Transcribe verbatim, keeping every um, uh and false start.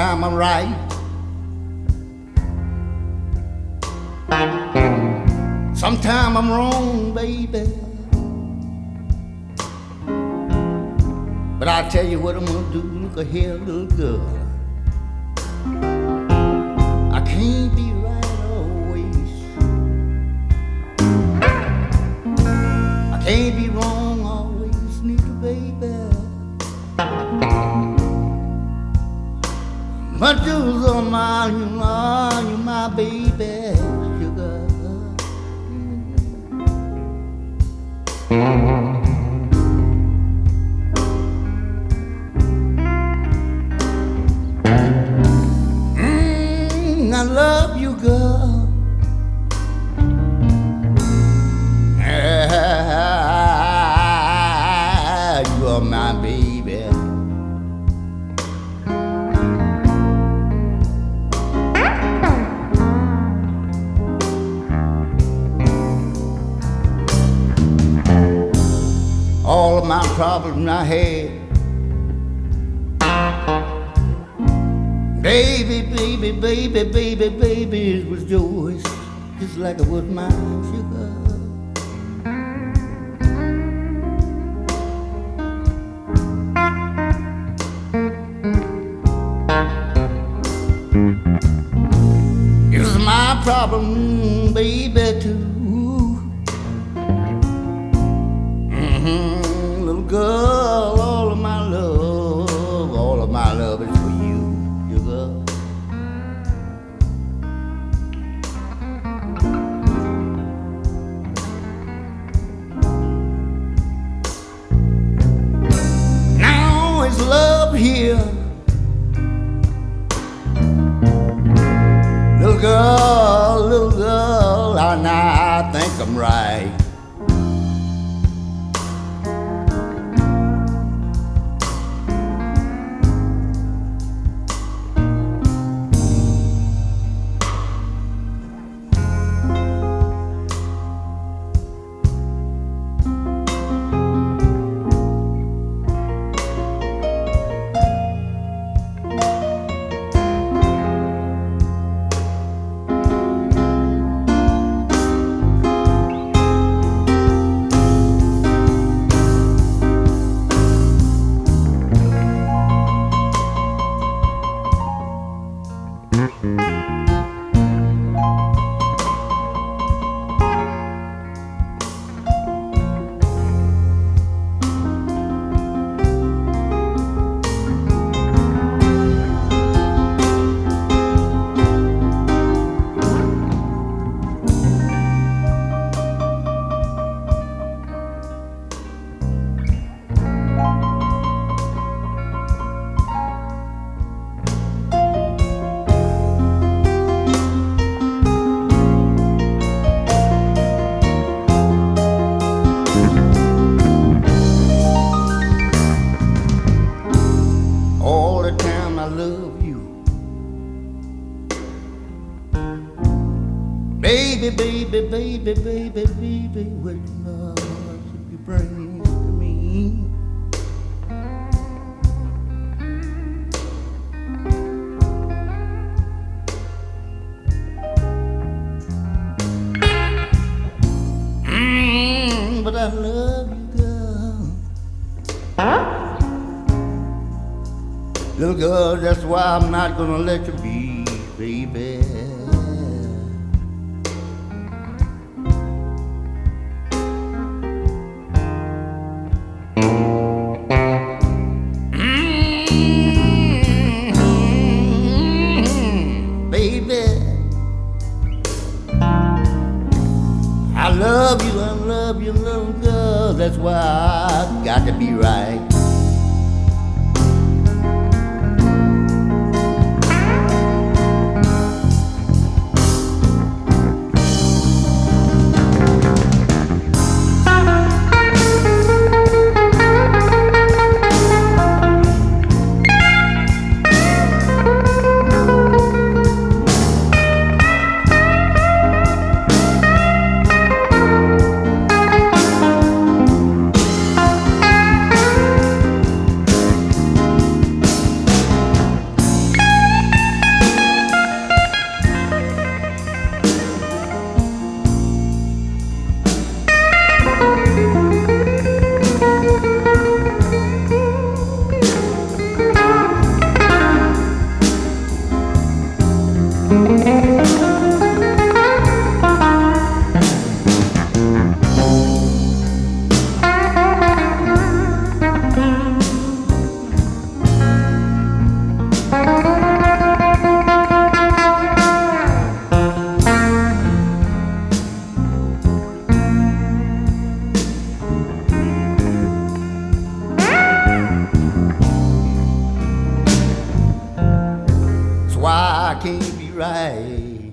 Sometimes I'm right, sometimes I'm wrong, baby. But I tell you what I'm gonna do. Look here, little girl. I can't be right always. I can't be wrong always, neither, baby. But you're my, you are, you're my baby, sugar. Mm, I love you, girl. Ah, you are my baby. All of my problems I had, baby, baby, baby, baby, baby, it was yours, just like it was mine, sugar. It was my problem, baby, too. Mm-hmm, little girl, all of my love, all of my love is for you, sugar. Now it's love here, little girl, little girl. I now I think I'm right. Baby, baby, baby, baby, baby, what love you bring to me? Mm, but I love you, girl. Little girl, that's why I'm not gonna let you be, baby. I love you, I love you, little girl. That's why I got to be right. day.